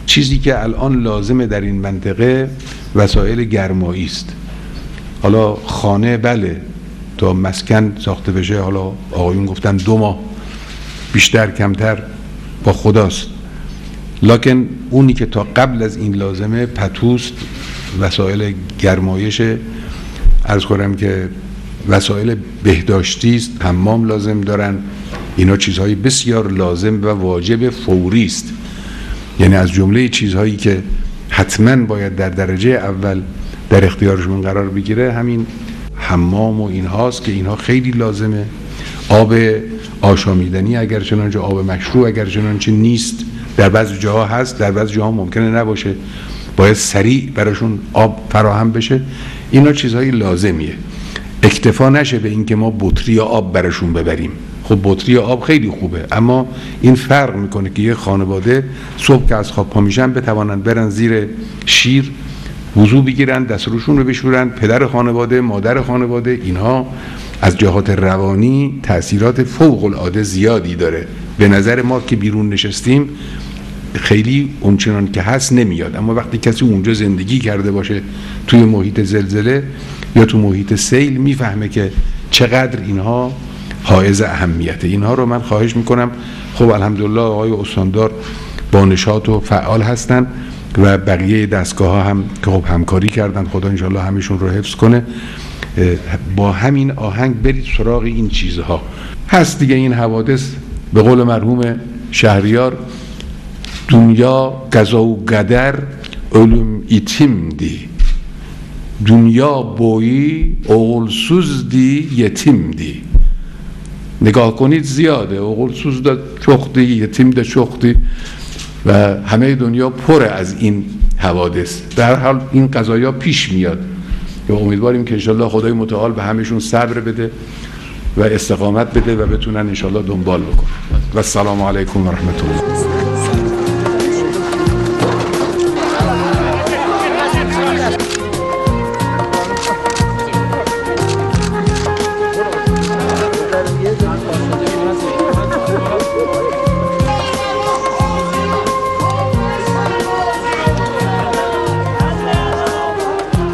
چیزی که الان لازمه در این منطقه وسایل گرمایی است. حالا خانه بله تا مسکن ساخته بشه، حالا آقایون گفتن 2 ماه بیشتر کمتر با خداست، لکن اونی که تا قبل از این لازمه پتوست، وسایل گرمایش، عرض کنم که وسایل بهداشتی است، حمام لازم دارن. اینا چیزهای بسیار لازم و واجب فوری است. یعنی از جمله چیزهایی که حتما باید در درجه اول در اختیارشون قرار بگیره همین حمام و اینهاست که اینها خیلی لازمه. آب آشامیدنی اگر چنانچه آب مشروب اگر چنانچه نیست، در بعضی جاها هست، در بعضی جاها ممکنه نباشه، باید سریع براشون آب فراهم بشه. اینا چیزهای لازمیه. اکتفا نشه به این که ما بطری آب براشون ببریم. خب بطری آب خیلی خوبه، اما این فرق میکنه که یه خانواده صبح که از خواب پا میشن بتوانند برن زیر شیر وضو بگیرن، دست روشون رو بشورن. پدر خانواده، مادر خانواده، اینها از جهات روانی تأثیرات فوق العاده زیادی داره. به نظر ما که بیرون نشستیم خیلی اونچنان که هست نمیاد، اما وقتی کسی اونجا زندگی کرده باشه توی محیط زلزله یا تو محیط سیل میفهمه که چقدر اینها حائز اهمیته. اینها رو من خواهش میکنم. خب الحمدلله آقای استاندار با نشاط و فعال هستن و بقیه دستگاه ها هم که خب همکاری کردن، خدا انشالله همیشون رو حفظ کنه. با همین آهنگ برید سراغ این چیزها. هست دیگه این حوادث، به قول مرحوم شهریار، دنیا قضا و قدر ölüm itimdi. دنیا بویی oğulsuzdi yetimdi. نگاه کنید زیاده، oğulsuz da çoktu، yetim de çoktu و همه دنیا پر از این حوادث. در حال این قضایا پیش میاد و امیدواریم که انشالله خدای متعال به همشون صبر بده و استقامت بده و بتونن انشالله دنبال بکنن. و السلام علیکم و رحمت الله.